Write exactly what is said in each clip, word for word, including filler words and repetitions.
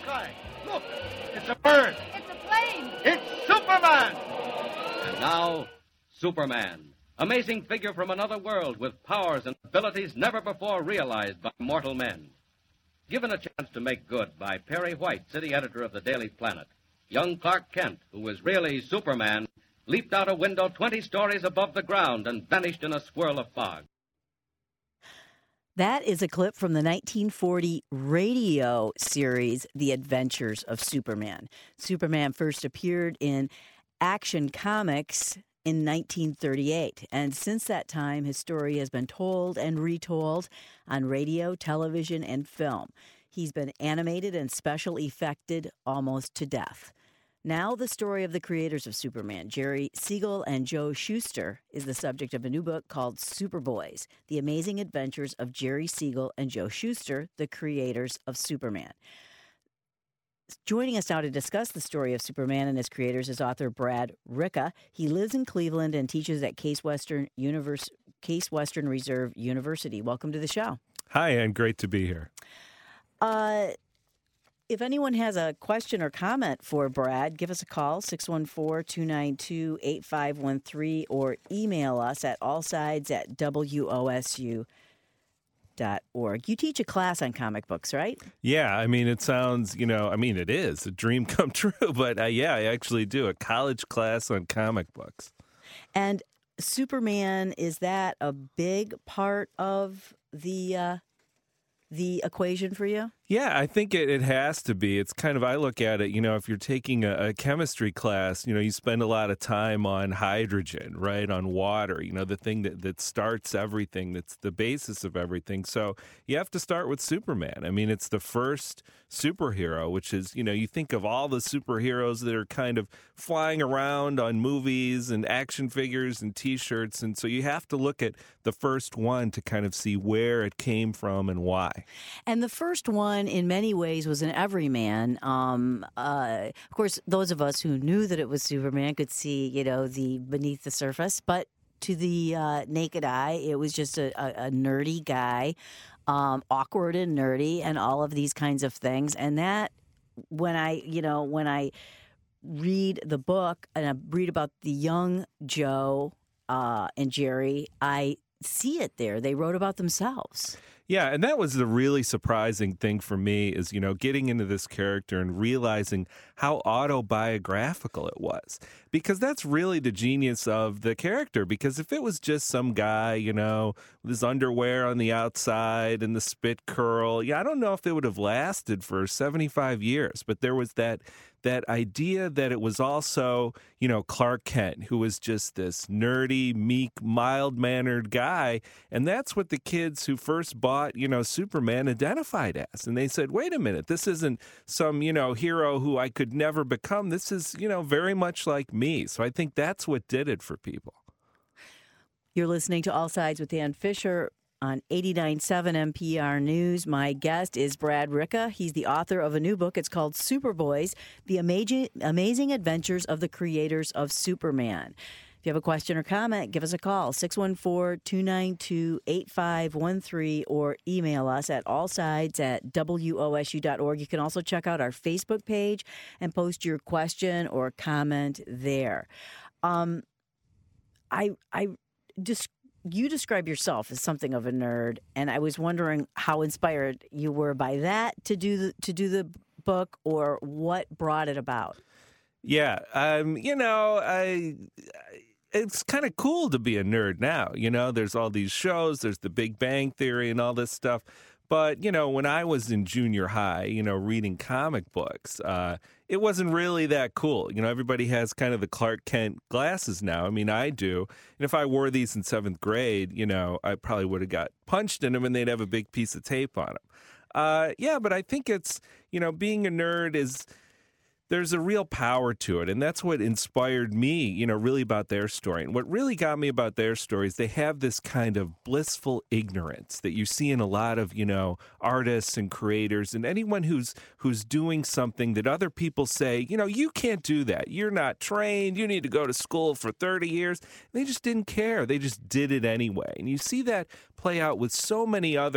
sky. Look, it's a bird. It's a plane. It's Superman. And now, Superman. Amazing figure from another world with powers and abilities never before realized by mortal men. Given a chance to make good by Perry White, city editor of the Daily Planet, young Clark Kent, who was really Superman, leaped out a window twenty stories above the ground and vanished in a swirl of fog. That is a clip from the nineteen forty radio series, The Adventures of Superman. Superman first appeared in Action Comics in nineteen thirty-eight. And since that time, his story has been told and retold on radio, television, and film. He's been animated and special effected almost to death. Now, the story of the creators of Superman, Jerry Siegel and Joe Shuster, is the subject of a new book called Superboys, The Amazing Adventures of Jerry Siegel and Joe Shuster, the creators of Superman. Joining us now to discuss the story of Superman and his creators is author Brad Ricca. He lives in Cleveland and teaches at Case Western Univers- Case Western Reserve University. Welcome to the show. Hi, and great to be here. Uh, if anyone has a question or comment for Brad, give us a call, six one four, two nine two, eight five one three, or email us at allsides at W O S U dot org. You teach a class on comic books, right? Yeah, I mean, it sounds, you know, I mean, it is a dream come true, but uh, yeah, I actually do a college class on comic books. And Superman, is that a big part of the uh, the equation for you? Yeah, I think it, it has to be. It's kind of, I look at it, you know, if you're taking a, a chemistry class, you know, you spend a lot of time on hydrogen, right, on water, you know, the thing that, that starts everything, that's the basis of everything. So you have to start with Superman. I mean, it's the first superhero, which is, you know, you think of all the superheroes that are kind of flying around on movies and action figures and T-shirts, and so you have to look at the first one to kind of see where it came from and why. And the first one, in many ways, was an everyman. Um, uh, of course, those of us who knew that it was Superman could see, you know, the beneath the surface. But to the uh, naked eye, it was just a, a, a nerdy guy, um, awkward and nerdy, and all of these kinds of things. And that, when I, you know, when I read the book and I read about the young Joe uh, and Jerry, I see it there. They wrote about themselves. Yeah, and that was the really surprising thing for me is, you know, getting into this character and realizing how autobiographical it was. Because that's really the genius of the character. Because if it was just some guy, you know, with his underwear on the outside and the spit curl, yeah, I don't know if it would have lasted for seventy-five years. But there was that that idea that it was also, you know, Clark Kent, who was just this nerdy, meek, mild-mannered guy. And that's what the kids who first bought, you know, Superman identified as. And they said, wait a minute, this isn't some, you know, hero who I could never become. This is, you know, very much like me. So I think that's what did it for people. You're listening to All Sides with Dan Fisher on eighty-nine point seven N P R News. My guest is Brad Ricca. He's the author of a new book. It's called Superboys, The Amazing, Amazing Adventures of the Creators of Superman. If you have a question or comment, give us a call, six one four, two nine two, eight five one three, or email us at allsides at W O S U dot org. You can also check out our Facebook page and post your question or comment there. Um, I, I just... You describe yourself as something of a nerd, and I was wondering how inspired you were by that to do the, to do the book, or what brought it about. Yeah, um, you know, I, it's kind of cool to be a nerd now. You know, there's all these shows, there's the Big Bang Theory and all this stuff. But, you know, when I was in junior high, you know, reading comic books, uh, it wasn't really that cool. You know, everybody has kind of the Clark Kent glasses now. I mean, I do. And if I wore these in seventh grade, you know, I probably would have got punched in them and they'd have a big piece of tape on them. Uh, yeah, but I think it's, you know, being a nerd is... there's a real power to it, and that's what inspired me, you know, really about their story. And what really got me about their story is they have this kind of blissful ignorance that you see in a lot of, you know, artists and creators and anyone who's who's doing something that other people say, you know, you can't do that. You're not trained. You need to go to school for thirty years. And they just didn't care. They just did it anyway. And you see that play out with so many other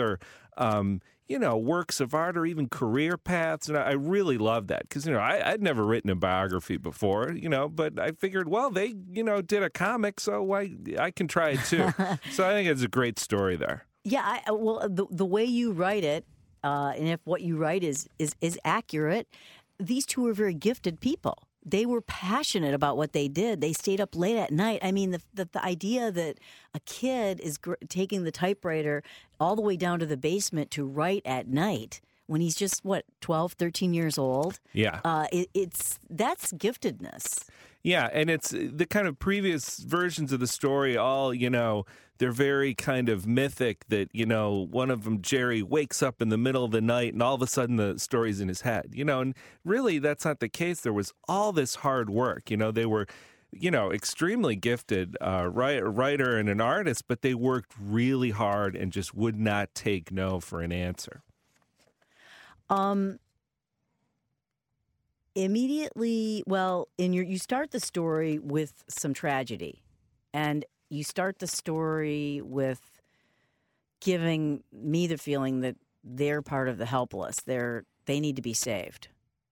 um, you know, works of art or even career paths. And I, I really love that because, you know, I, I'd never written a biography before, you know, but I figured, well, they, you know, did a comic, so why I can try it too. So I think it's a great story there. Yeah, I, well, the the way you write it, uh, and if what you write is is is accurate, these two are very gifted people. They were passionate about what they did. They stayed up late at night. I mean, the the, the idea that a kid is gr- taking the typewriter all the way down to the basement to write at night when he's just, what, twelve, thirteen years old? Yeah. Uh, it, it's that's giftedness. Yeah, and it's the kind of previous versions of the story all, you know, they're very kind of mythic that, you know, one of them, Jerry, wakes up in the middle of the night and all of a sudden the story's in his head, you know, and really that's not the case. There was all this hard work, you know, they were, you know, extremely gifted uh, writer and an artist, but they worked really hard and just would not take no for an answer. Um. Immediately, well, in your you start the story with some tragedy, and you start the story with giving me the feeling that they're part of the helpless. They're they need to be saved.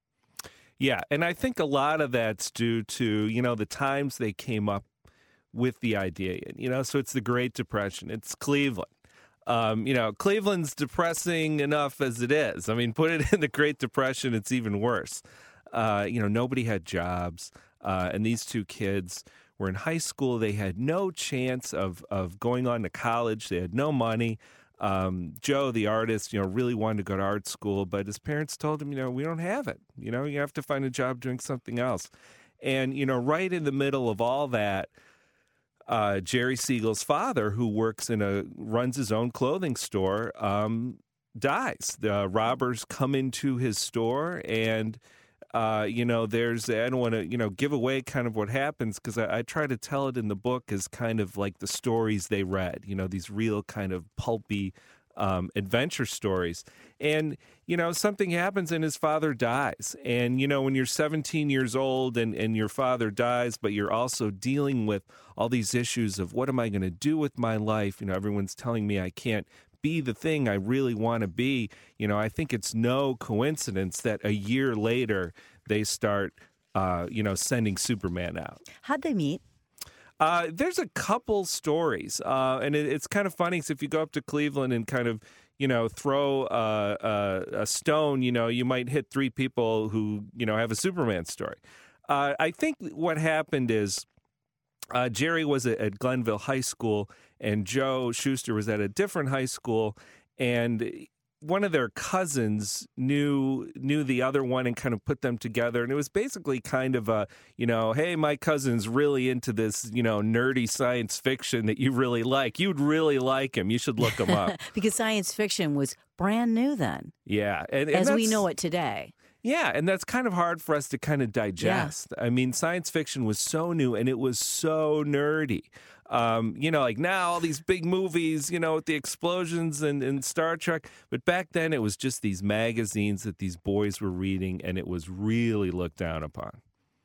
Yeah, and I think a lot of that's due to, you know, the times they came up with the idea. You know, so it's the Great Depression. It's Cleveland. Um, you know, Cleveland's depressing enough as it is. I mean, put it in the Great Depression, it's even worse. Uh, you know, nobody had jobs, uh, and these two kids were in high school. They had no chance of of going on to college. They had no money. Um, Joe, the artist, you know, really wanted to go to art school, but his parents told him, you know, we don't have it. You know, you have to find a job doing something else. And, you know, right in the middle of all that, uh, Jerry Siegel's father, who works in a, runs his own clothing store, um, dies. The robbers come into his store and, Uh, you know, there's, I don't want to, you know, give away kind of what happens because I, I try to tell it in the book as kind of like the stories they read, you know, these real kind of pulpy um, adventure stories. And, you know, something happens and his father dies. And, you know, when you're seventeen years old and, and your father dies, but you're also dealing with all these issues of what am I going to do with my life? You know, everyone's telling me I can't be the thing I really want to be. You know, I think it's no coincidence that a year later they start, uh, you know, sending Superman out. How'd they meet? Uh, there's a couple stories, uh, and it, it's kind of funny because if you go up to Cleveland and kind of, you know, throw uh, uh, a stone, you know, you might hit three people who, you know, have a Superman story. Uh, I think what happened is uh, Jerry was at, at Glenville High School, and Joe Shuster was at a different high school, and one of their cousins knew knew the other one and kind of put them together. And it was basically kind of a, you know, hey, my cousin's really into this, you know, nerdy science fiction that you really like. You'd really like him. You should look him up. Because science fiction was brand new then. Yeah. And, and as we know it today. Yeah, and that's kind of hard for us to kind of digest. Yeah. I mean, science fiction was so new and it was so nerdy. Um, you know, like now all these big movies, you know, with the explosions and, and Star Trek. But back then it was just these magazines that these boys were reading, and it was really looked down upon.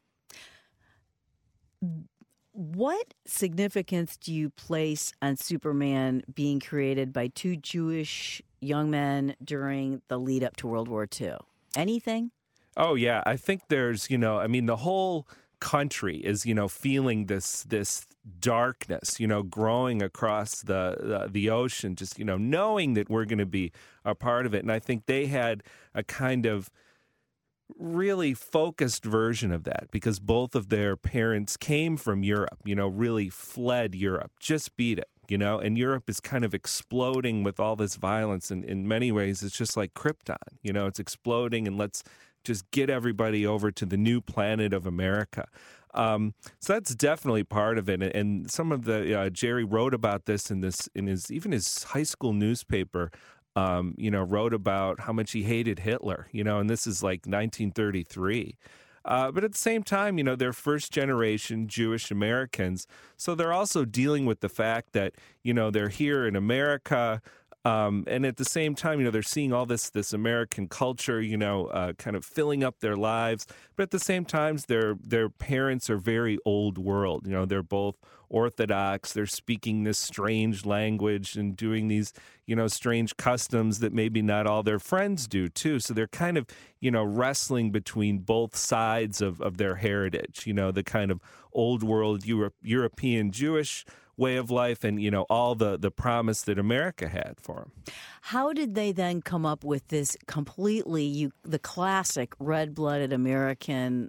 What significance do you place on Superman being created by two Jewish young men during the lead up to World War Two? Anything? Oh, yeah. I think there's, you know, I mean, the whole country is, you know, feeling this this darkness, you know, growing across the, the the ocean, just, you know, knowing that we're going to be a part of it. And I think they had a kind of really focused version of that because both of their parents came from Europe, you know, really fled Europe, just beat it, you know, and Europe is kind of exploding with all this violence. And in many ways, it's just like Krypton, you know, it's exploding, and let's just get everybody over to the new planet of America. Um, so that's definitely part of it. And some of the uh, Jerry wrote about this in this in his even his high school newspaper. Um, you know, wrote about how much he hated Hitler. You know, and this is like nineteen thirty-three. Uh, but at the same time, you know, they're first generation Jewish Americans, so they're also dealing with the fact that, you know, they're here in America. Um, and at the same time, you know, they're seeing all this this American culture, you know, uh, kind of filling up their lives. But at the same time, their their parents are very old world. You know, they're both Orthodox. They're speaking this strange language and doing these, you know, strange customs that maybe not all their friends do too. So they're kind of, you know, wrestling between both sides of, of their heritage. You know, the kind of old world Euro- European Jewish way of life and, you know, all the, the promise that America had for them. How did they then come up with this completely, you, the classic red-blooded American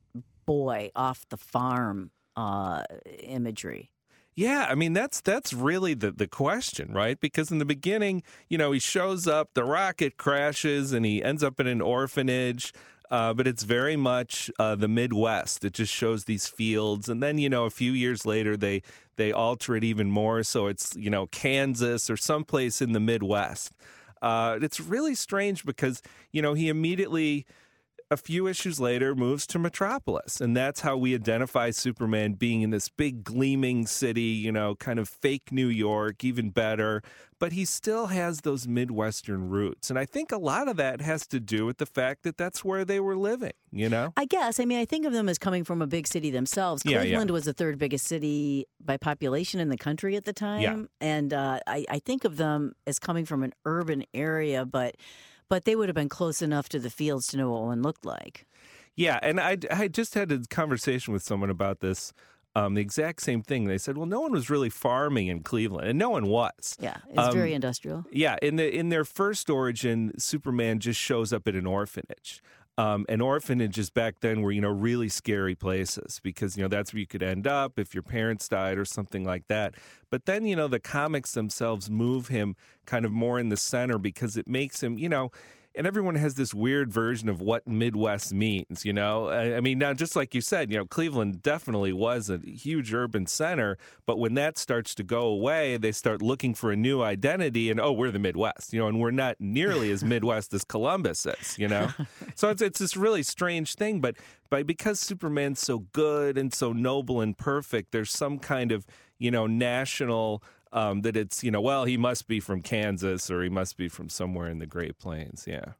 boy off the farm uh, imagery? Yeah, I mean, that's that's really the, the question, right? Because in the beginning, you know, he shows up, the rocket crashes, and he ends up in an orphanage. Uh, but it's very much uh, the Midwest. It just shows these fields. And then, you know, a few years later, they they alter it even more. So it's, you know, Kansas or someplace in the Midwest. Uh, it's really strange because, you know, he immediately, a few issues later, moves to Metropolis. And that's how we identify Superman being in this big gleaming city, you know, kind of fake New York, even better. But he still has those Midwestern roots. And I think a lot of that has to do with the fact that that's where they were living, you know? I guess. I mean, I think of them as coming from a big city themselves. Yeah, Cleveland yeah. was the third biggest city by population in the country at the time. Yeah. And uh, I, I think of them as coming from an urban area, but but they would have been close enough to the fields to know what one looked like. Yeah, and I, I just had a conversation with someone about this. Um, the exact same thing. They said, well, no one was really farming in Cleveland, and no one was. Yeah, it's Um, very industrial. Yeah, in the in their first origin, Superman just shows up at an orphanage. Um, and orphanages back then were, you know, really scary places because, you know, that's where you could end up if your parents died or something like that. But then, you know, the comics themselves move him kind of more in the center because it makes him, you know, and everyone has this weird version of what Midwest means, you know? I, I mean, now, just like you said, you know, Cleveland definitely was a huge urban center, but when that starts to go away, they start looking for a new identity, and, oh, we're the Midwest, you know, and we're not nearly as Midwest as Columbus is, you know? So it's, it's this really strange thing, but, but because Superman's so good and so noble and perfect, there's some kind of, you know, national... Um, that it's, you know, well, he must be from Kansas or he must be from somewhere in the Great Plains. Yeah.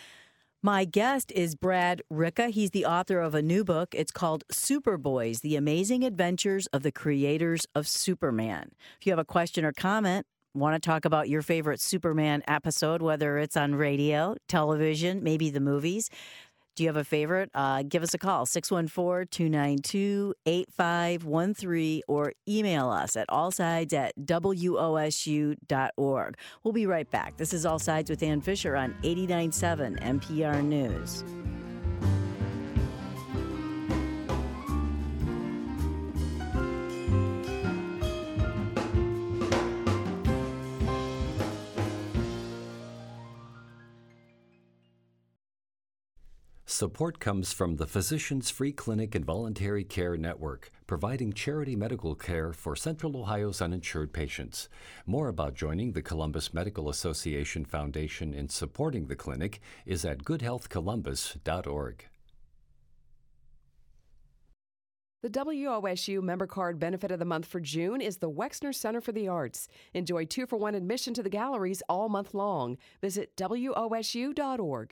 My guest is Brad Ricca. He's the author of a new book. It's called Superboys, The Amazing Adventures of the Creators of Superman. If you have a question or comment, want to talk about your favorite Superman episode, whether it's on radio, television, maybe the movies, do you have a favorite? Uh, give us a call, six one four, two nine two, eight five one three, or email us at allsides at W O S U dot org. We'll be right back. This is All Sides with Ann Fisher on eighty-nine point seven N P R News. Support comes from the Physicians Free Clinic and Voluntary Care Network, providing charity medical care for Central Ohio's uninsured patients. More about joining the Columbus Medical Association Foundation in supporting the clinic is at good health columbus dot org. The W O S U member card benefit of the month for June is the Wexner Center for the Arts. Enjoy two-for-one admission to the galleries all month long. Visit W O S U dot org.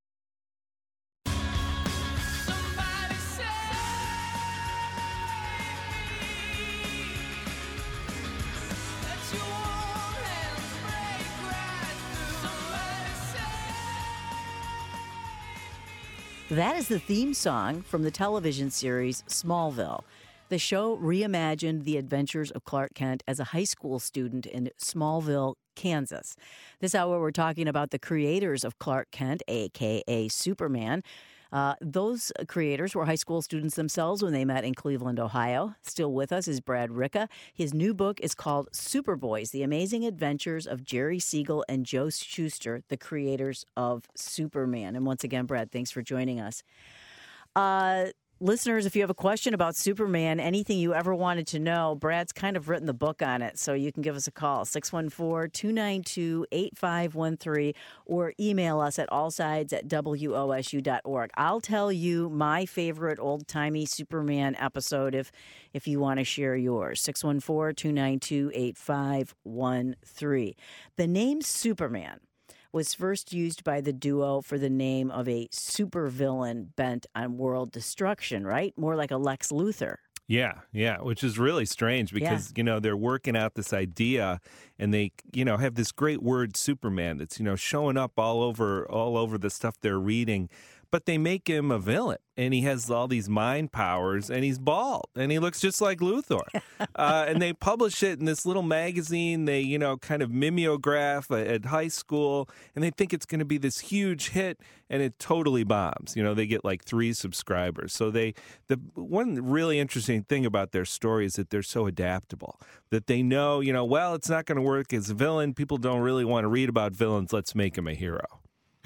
That is the theme song from the television series Smallville. The show reimagined the adventures of Clark Kent as a high school student in Smallville, Kansas. This hour, we're talking about the creators of Clark Kent, a k a. Superman. Uh, those creators were high school students themselves when they met in Cleveland, Ohio. Still with us is Brad Ricca. His new book is called Superboys, The Amazing Adventures of Jerry Siegel and Joe Shuster, the creators of Superman. And once again, Brad, thanks for joining us. Uh, listeners, if you have a question about Superman, anything you ever wanted to know, Brad's kind of written the book on it, so you can give us a call, six one four, two nine two, eight five one three, or email us at allsides at W O S U dot org. I'll tell you my favorite old-timey Superman episode if if you want to share yours, six one four, two nine two, eight five one three. The name Superman was first used by the duo for the name of a supervillain bent on world destruction, right? More like a Lex Luthor. Yeah, yeah, which is really strange because, yeah. you know, they're working out this idea and they, you know, have this great word Superman that's, you know, showing up all over all over the stuff they're reading. But they make him a villain, and he has all these mind powers, and he's bald, and he looks just like Luthor. uh, and they publish it in this little magazine. They, you know, kind of mimeograph at high school, and they think it's going to be this huge hit, and it totally bombs. You know, they get like three subscribers. So they, the one really interesting thing about their story is that they're so adaptable, that they know, you know, well, it's not going to work as a villain. People don't really want to read about villains. Let's make him a hero.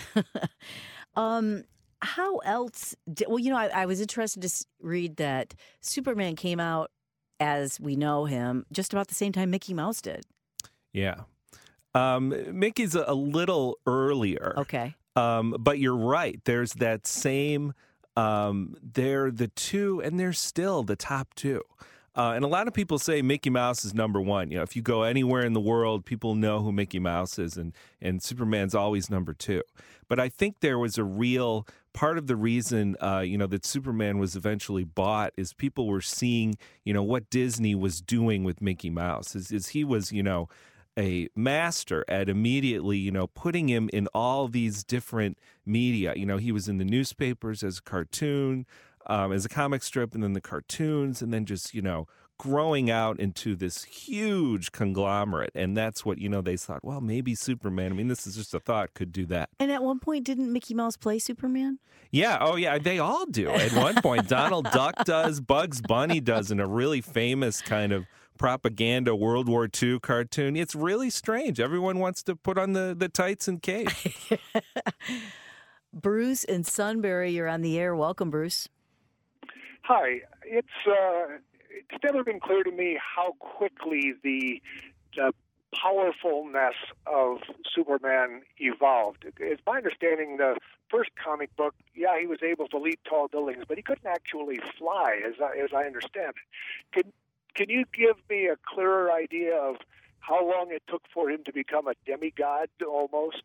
um. How else? Did, well, you know, I, I was interested to s- read that Superman came out as we know him just about the same time Mickey Mouse did. Yeah. Um, Mickey's a, a little earlier. Okay. Um, but you're right. There's that same, um, they're the two, and they're still the top two. Uh, and a lot of people say Mickey Mouse is number one. You know, if you go anywhere in the world, people know who Mickey Mouse is, and, and Superman's always number two. But I think there was a real part of the reason, uh, you know, that Superman was eventually bought is people were seeing, you know, what Disney was doing with Mickey Mouse. Is, is he was, you know, a master at immediately, you know, putting him in all these different media. You know, he was in the newspapers as a cartoon, um, as a comic strip, and then the cartoons, and then just, you know, growing out into this huge conglomerate. And that's what, you know, they thought, well, maybe Superman, I mean, this is just a thought, could do that. And at one point, didn't Mickey Mouse play Superman? Yeah. Oh, yeah. They all do. At one point, Donald Duck does, Bugs Bunny does, in a really famous kind of propaganda World War Two cartoon. It's really strange. Everyone wants to put on the, the tights and cape. Bruce in Sunbury, you're on the air. Welcome, Bruce. Hi. It's uh, it's never been clear to me how quickly the, the powerfulness of Superman evolved. It's my understanding the first comic book, yeah, he was able to leap tall buildings, but he couldn't actually fly, as I, as I understand it. Can, can you give me a clearer idea of how long it took for him to become a demigod almost?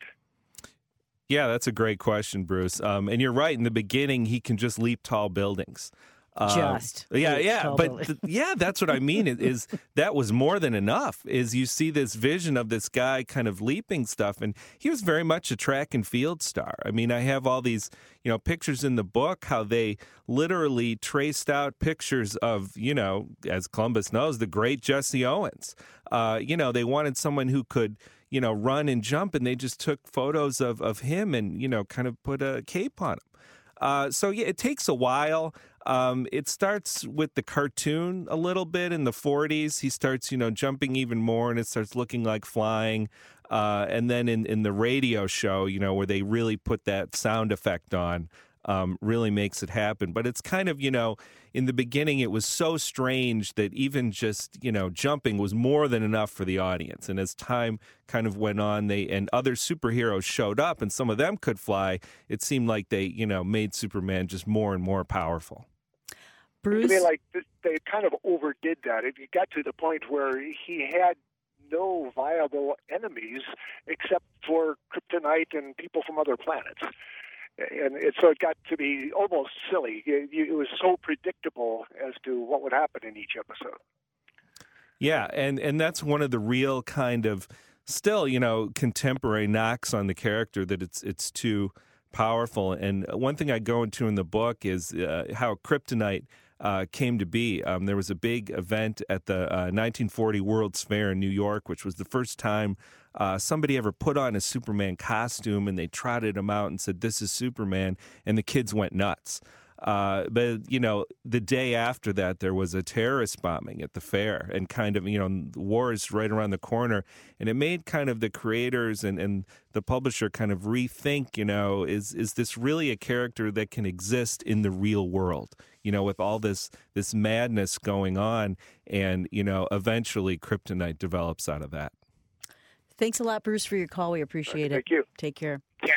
Yeah, that's a great question, Bruce. Um, and you're right. In the beginning, he can just leap tall buildings. Um, just yeah, yeah, but th- yeah, that's what I mean. Is, is that was more than enough? Is you see this vision of this guy kind of leaping stuff, and he was very much a track and field star. I mean, I have all these, you know, pictures in the book how they literally traced out pictures of, you know, as Columbus knows, the great Jesse Owens. Uh, you know, they wanted someone who could, you know, run and jump, and they just took photos of of him and, you know, kind of put a cape on him. Uh, so yeah, it takes a while. Um, it starts with the cartoon a little bit in the forties. He starts, you know, jumping even more, and it starts looking like flying. Uh, and then in, in the radio show, you know, where they really put that sound effect on, um, really makes it happen. But it's kind of, you know, in the beginning, it was so strange that even just, you know, jumping was more than enough for the audience. And as time kind of went on, they and other superheroes showed up, and some of them could fly. It seemed like they, you know, made Superman just more and more powerful. Bruce? I mean, like, they kind of overdid that. It got to the point where he had no viable enemies except for kryptonite and people from other planets. And it, so it got to be almost silly. It, it was so predictable as to what would happen in each episode. Yeah, and, and that's one of the real kind of still, you know, contemporary knocks on the character, that it's it's too powerful. And one thing I go into in the book is uh, how kryptonite uh, came to be. Um, there was a big event at the uh, nineteen forty World's Fair in New York, which was the first time uh, somebody ever put on a Superman costume, and they trotted him out and said, "This is Superman," and the kids went nuts. Uh, but, you know, the day after that, there was a terrorist bombing at the fair, and kind of, you know, war is right around the corner. And it made kind of the creators and, and the publisher kind of rethink, you know, is is this really a character that can exist in the real world? You know, with all this this madness going on, and, you know, eventually Kryptonite develops out of that. Thanks a lot, Bruce, for your call. We appreciate it. Thank you. Take care. Yeah.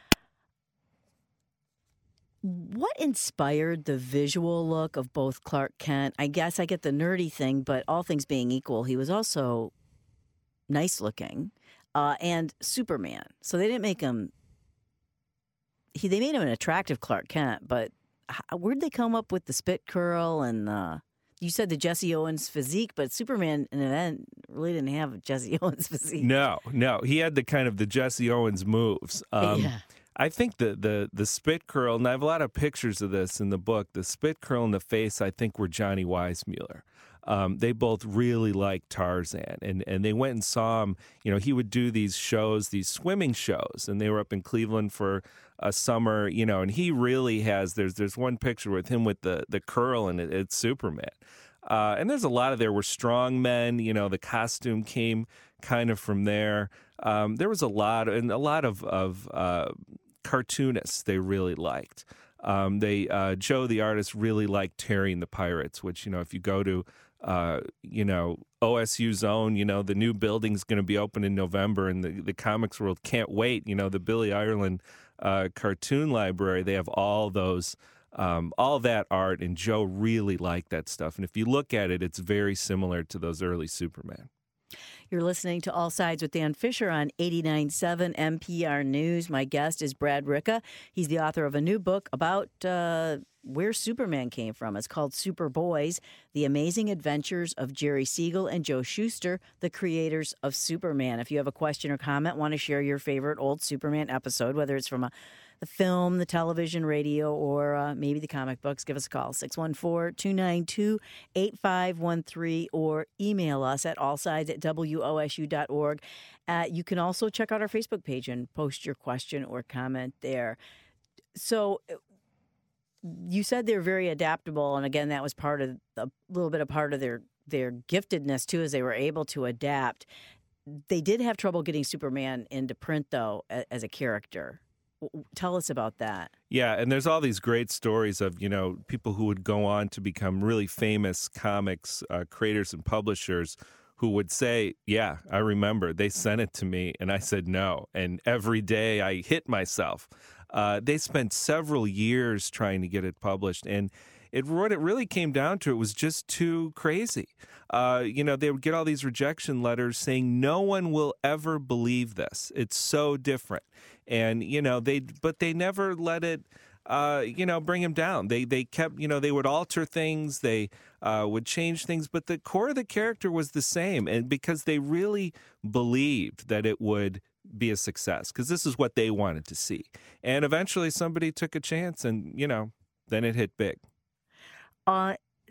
What inspired the visual look of both Clark Kent? I guess I get the nerdy thing, but all things being equal, he was also nice looking, uh, and Superman. So they didn't make him. He they made him an attractive Clark Kent, but how, where'd they come up with the spit curl and the? You said the Jesse Owens physique, but Superman in an event really didn't have Jesse Owens physique. No, no, he had the kind of the Jesse Owens moves. Um, yeah. I think the, the the spit curl, and I have a lot of pictures of this in the book, the spit curl in the face, I think, were Johnny Weissmuller. Um, they both really liked Tarzan, and, and they went and saw him. You know, he would do these shows, these swimming shows, and they were up in Cleveland for a summer, you know, and he really has, there's there's one picture with him with the, the curl, and it, it's Superman. Uh, and there's a lot of, there were strong men, you know, the costume came kind of from there. Um, there was a lot, and a lot of, of uh, cartoonists they really liked. Um, they uh, Joe, the artist, really liked Terry and the Pirates, which, you know, if you go to, uh, you know, O S U Zone, you know, the new building's going to be open in November, and the, the comics world can't wait. You know, the Billy Ireland uh, cartoon library, they have all those, um, all that art, and Joe really liked that stuff. And if you look at it, it's very similar to those early Superman. You're listening to All Sides with Dan Fisher on eighty-nine point seven N P R News. My guest is Brad Ricca. He's the author of a new book about uh, where Superman came from. It's called Superboys, The Amazing Adventures of Jerry Siegel and Joe Shuster, the creators of Superman. If you have a question or comment, want to share your favorite old Superman episode, whether it's from a the film, the television, radio, or uh, maybe the comic books, give us a call, six one four, two nine two, eight five one three, or email us at allsides at W O S U dot org. Uh, you can also check out our Facebook page and post your question or comment there. So you said they're very adaptable, and again, that was part of a little bit of part of their, their giftedness, too, as they were able to adapt. They did have trouble getting Superman into print, though, as a character. Tell us about that. Yeah, and there's all these great stories of, you know, people who would go on to become really famous comics uh, creators and publishers who would say, yeah, I remember, they sent it to me, and I said no. And every day I hit myself. Uh, they spent several years trying to get it published, and it what it really came down to, it was just too crazy. Uh, you know, they would get all these rejection letters saying no one will ever believe this. It's so different. And, you know, they but they never let it, uh, you know, bring him down. They they kept, you know, they would alter things. They uh, would change things. But the core of the character was the same. And because they really believed that it would be a success, because this is what they wanted to see. And eventually somebody took a chance, and, you know, then it hit big. Uh,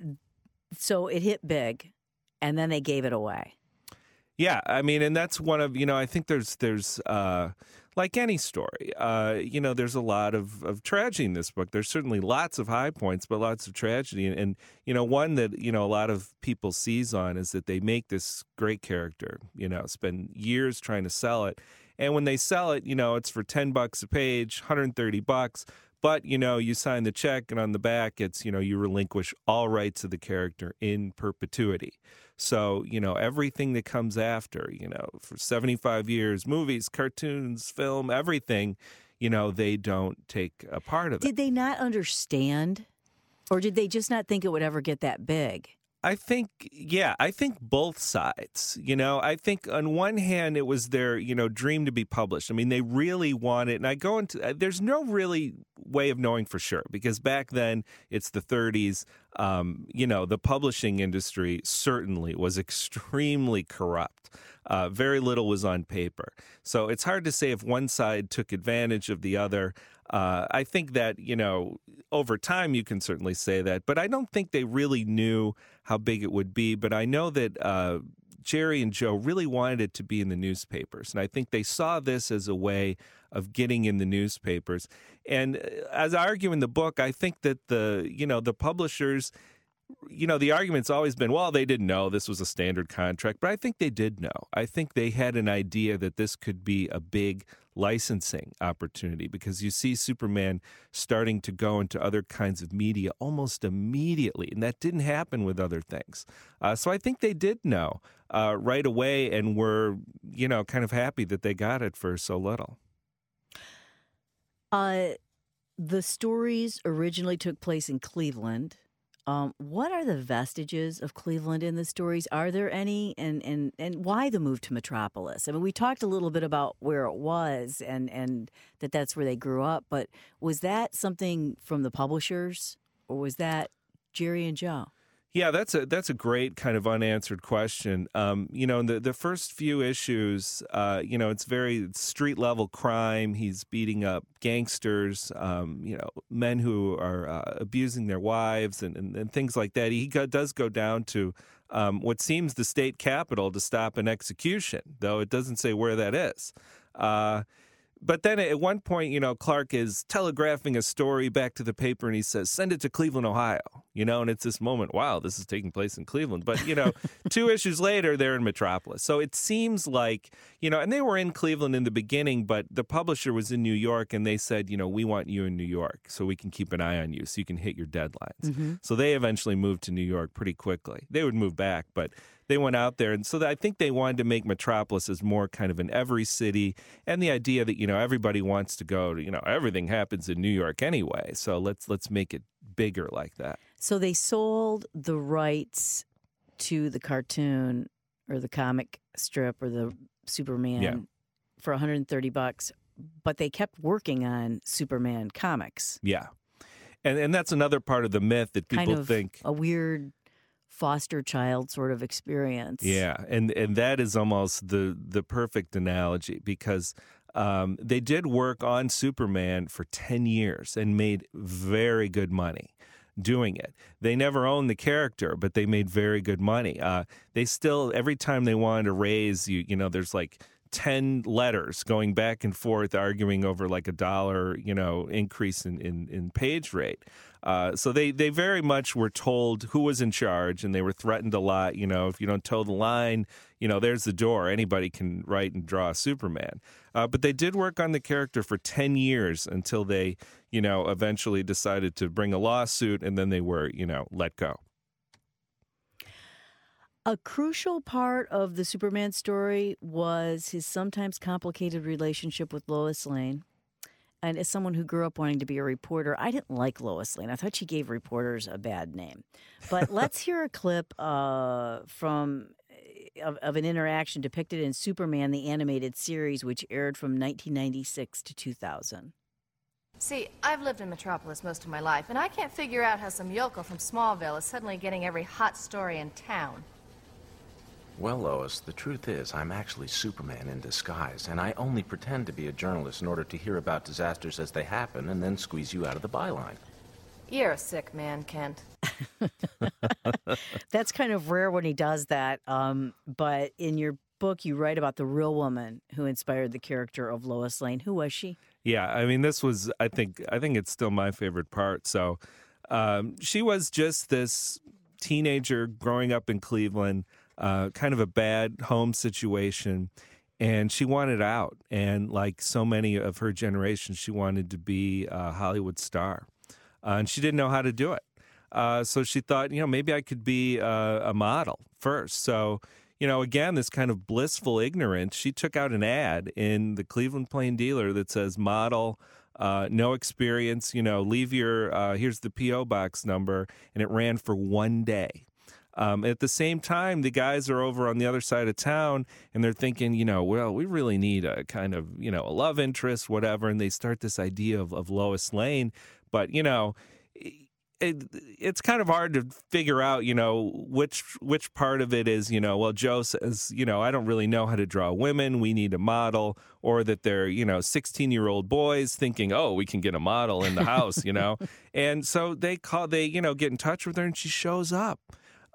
so it hit big, and then they gave it away. Yeah, I mean, and that's one of, you know, I think there's, there's uh, like any story, uh, you know, there's a lot of, of tragedy in this book. There's certainly lots of high points, but lots of tragedy. And, and, you know, one that, you know, a lot of people seize on is that they make this great character, you know, spend years trying to sell it. And when they sell it, you know, it's for ten bucks a page, one hundred thirty bucks. But, you know, you sign the check, and on the back, it's, you know, you relinquish all rights of the character in perpetuity. So, you know, everything that comes after, you know, for seventy-five years, movies, cartoons, film, everything, you know, they don't take a part of it. Did they not understand, or did they just not think it would ever get that big? I think, yeah, I think both sides, you know, I think on one hand, it was their, you know, dream to be published. I mean, they really wanted, and I go into, there's no really way of knowing for sure, because back then it's the thirties, um, you know, the publishing industry certainly was extremely corrupt. Uh, very little was on paper. So it's hard to say if one side took advantage of the other. Uh, I think that, you know, over time you can certainly say that, but I don't think they really knew how big it would be. But I know that uh, Jerry and Joe really wanted it to be in the newspapers. And I think they saw this as a way of getting in the newspapers. And as I argue in the book, I think that the, you know, the publishers, you know, the argument's always been, well, they didn't know this was a standard contract, but I think they did know. I think they had an idea that this could be a big licensing opportunity, because you see Superman starting to go into other kinds of media almost immediately, and that didn't happen with other things. Uh, so I think they did know uh, right away, and were, you know, kind of happy that they got it for so little. Uh, the stories originally took place in Cleveland. Um, what are the vestiges of Cleveland in the stories? Are there any? And, and, and why the move to Metropolis? I mean, we talked a little bit about where it was and, and that that's where they grew up, but was that something from the publishers, or was that Jerry and Joe? Yeah, that's a that's a great kind of unanswered question. Um, you know, in the, the first few issues, uh, you know, it's very street level crime. He's beating up gangsters, um, you know, men who are uh, abusing their wives and, and, and things like that. He go, does go down to um, what seems the state capitol to stop an execution, though it doesn't say where that is. Uh, But then at one point, you know, Clark is telegraphing a story back to the paper, and he says, send it to Cleveland, Ohio, you know, and it's this moment, wow, this is taking place in Cleveland. But, you know, two issues later, they're in Metropolis. So it seems like, you know, and they were in Cleveland in the beginning, but the publisher was in New York, and they said, you know, we want you in New York so we can keep an eye on you so you can hit your deadlines. Mm-hmm. So they eventually moved to New York pretty quickly. They would move back, but they went out there. And so I think they wanted to make Metropolis as more kind of an every city, and the idea that, you know, everybody wants to go to, you know, everything happens in New York anyway. So let's let's make it bigger like that. So they sold the rights to the cartoon or the comic strip or the Superman yeah. for one hundred thirty bucks, but they kept working on Superman comics. Yeah. And and that's another part of the myth that people kind of think a weird foster child sort of experience. Yeah, and and that is almost the the perfect analogy, because um, they did work on Superman for ten years and made very good money doing it. They never owned the character, but they made very good money. Uh, they still, every time they wanted to raise, you you know, there's like ten letters going back and forth arguing over like a dollar, you know, increase in, in, in page rate. Uh, so they, they very much were told who was in charge, and they were threatened a lot. You know, if you don't toe the line, you know, there's the door. Anybody can write and draw Superman. Uh, but they did work on the character for ten years until they, you know, eventually decided to bring a lawsuit, and then they were, you know, let go. A crucial part of the Superman story was his sometimes complicated relationship with Lois Lane. And as someone who grew up wanting to be a reporter, I didn't like Lois Lane. I thought she gave reporters a bad name. But let's hear a clip uh, from of, of an interaction depicted in Superman, the animated series, which aired from nineteen ninety-six to two thousand. See, I've lived in Metropolis most of my life, and I can't figure out how some yokel from Smallville is suddenly getting every hot story in town. Well, Lois, the truth is I'm actually Superman in disguise, and I only pretend to be a journalist in order to hear about disasters as they happen and then squeeze you out of the byline. You're a sick man, Kent. That's kind of rare when he does that, um, but in your book you write about the real woman who inspired the character of Lois Lane. Who was she? Yeah, I mean, this was, I think, I think it's still my favorite part. So um, she was just this teenager growing up in Cleveland, Uh, kind of a bad home situation, and she wanted out. And like so many of her generation, she wanted to be a Hollywood star, uh, and she didn't know how to do it. Uh, so she thought, you know, maybe I could be a, a model first. So, you know, again, this kind of blissful ignorance. She took out an ad in the Cleveland Plain Dealer that says model, uh, no experience, you know, leave your, uh, here's the P O box number, and it ran for one day. Um, at the same time, the guys are over on the other side of town, and they're thinking, you know, well, we really need a kind of, you know, a love interest, whatever. And they start this idea of, of Lois Lane. But, you know, it, it's kind of hard to figure out, you know, which which part of it is, you know, well, Joe says, you know, I don't really know how to draw women. We need a model. Or that they're, you know, sixteen-year-old boys thinking, oh, we can get a model in the house, you know. And so they call, they, you know, get in touch with her, and she shows up.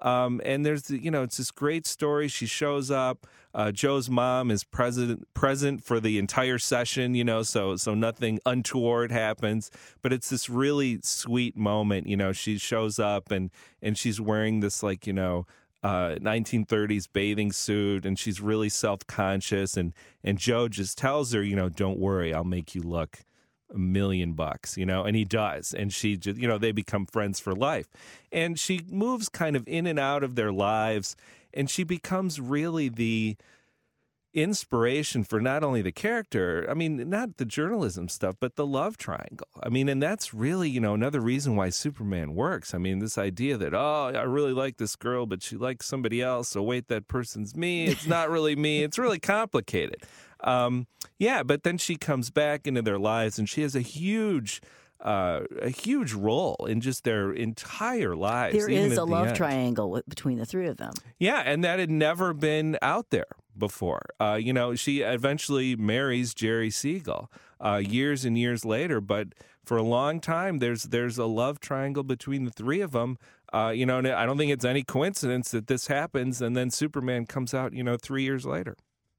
Um, and there's, you know, it's this great story. She shows up. Uh, Joe's mom is present present for the entire session, you know, so so nothing untoward happens. But it's this really sweet moment, you know. She shows up and and she's wearing this, like, you know, uh, nineteen thirties bathing suit, and she's really self-conscious. And and Joe just tells her, you know, don't worry, I'll make you look a million bucks, you know, and he does. And she just, you know, they become friends for life. And she moves kind of in and out of their lives, and she becomes really the inspiration for not only the character, I mean, not the journalism stuff, but the love triangle. I mean, and that's really, you know, another reason why Superman works. I mean, this idea that, oh, I really like this girl, but she likes somebody else. So wait, that person's me. It's not really me. It's really complicated. Um, yeah, but then she comes back into their lives, and she has a huge, uh, a huge role in just their entire lives. There even is at a the love end. triangle w- between the three of them. Yeah, and that had never been out there before. Uh, you know, she eventually marries Jerry Siegel uh, years and years later, but for a long time, there's there's a love triangle between the three of them. Uh, you know, and I don't think it's any coincidence that this happens, and then Superman comes out, you know, three years later.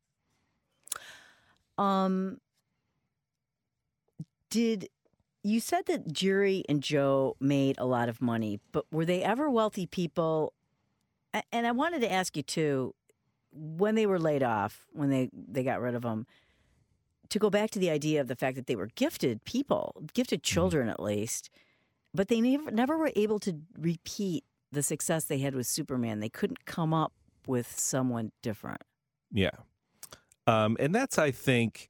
Um, did you said that Jerry and Joe made a lot of money, but were they ever wealthy people? A- And I wanted to ask you too, when they were laid off, when they, they got rid of them, to go back to the idea of the fact that they were gifted people, gifted children at least, but they never never were able to repeat the success they had with Superman. They couldn't come up with someone different. Yeah. Um, and that's, I think,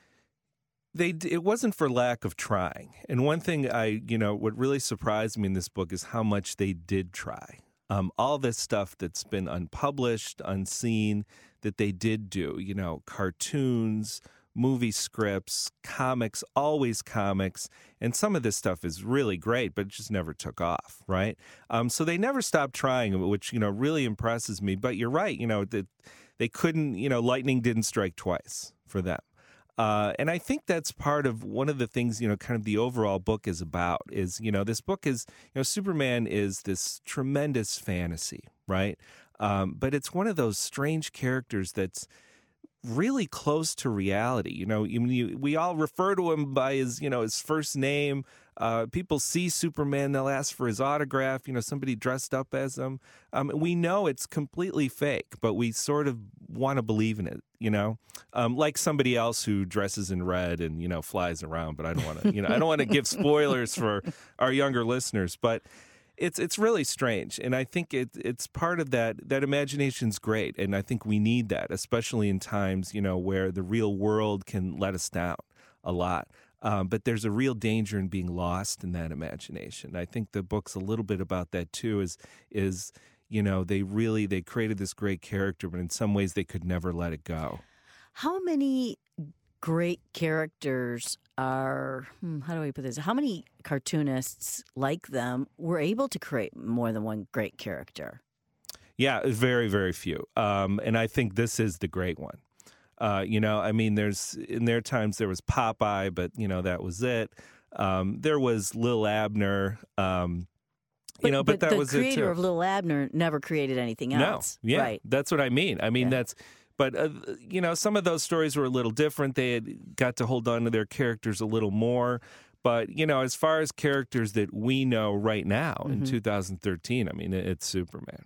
they it wasn't for lack of trying. And one thing I, you know, what really surprised me in this book is how much they did try. Um, all this stuff that's been unpublished, unseen, that they did do, you know, cartoons, movie scripts, comics, always comics. And some of this stuff is really great, but it just never took off, right? Um, so they never stopped trying, which, you know, really impresses me. But you're right, you know, that they couldn't, you know, lightning didn't strike twice for them. Uh, and I think that's part of one of the things, you know, kind of the overall book is about is, you know, this book is, you know, Superman is this tremendous fantasy, right? Um, but it's one of those strange characters that's really close to reality. You know, you, you, we all refer to him by his, you know, his first name. Uh, people see Superman, they'll ask for his autograph, you know, somebody dressed up as him. Um, we know it's completely fake, but we sort of want to believe in it, you know, um, like somebody else who dresses in red and, you know, flies around. But I don't want to, you know, I don't want to give spoilers for our younger listeners, but it's it's really strange. And I think it it's part of that, that imagination's great. And I think we need that, especially in times, you know, where the real world can let us down a lot. Um, but there's a real danger in being lost in that imagination. I think the book's a little bit about that too. Is is you know they really they created this great character, but in some ways they could never let it go. How many great characters are? Hmm, how do I put this? How many cartoonists like them were able to create more than one great character? Yeah, very very few. Um, and I think this is the great one. Uh, you know, I mean, there's in their times there was Popeye, but you know that was it. Um, there was Lil Abner, um, you but, know, but, but that the was it too. The creator of Lil Abner never created anything else. No, yeah, right. That's what I mean. I mean, yeah. that's. But uh, you know, some of those stories were a little different. They had got to hold on to their characters a little more. But you know, as far as characters that we know right now mm-hmm. in two thousand thirteen, I mean, it's Superman.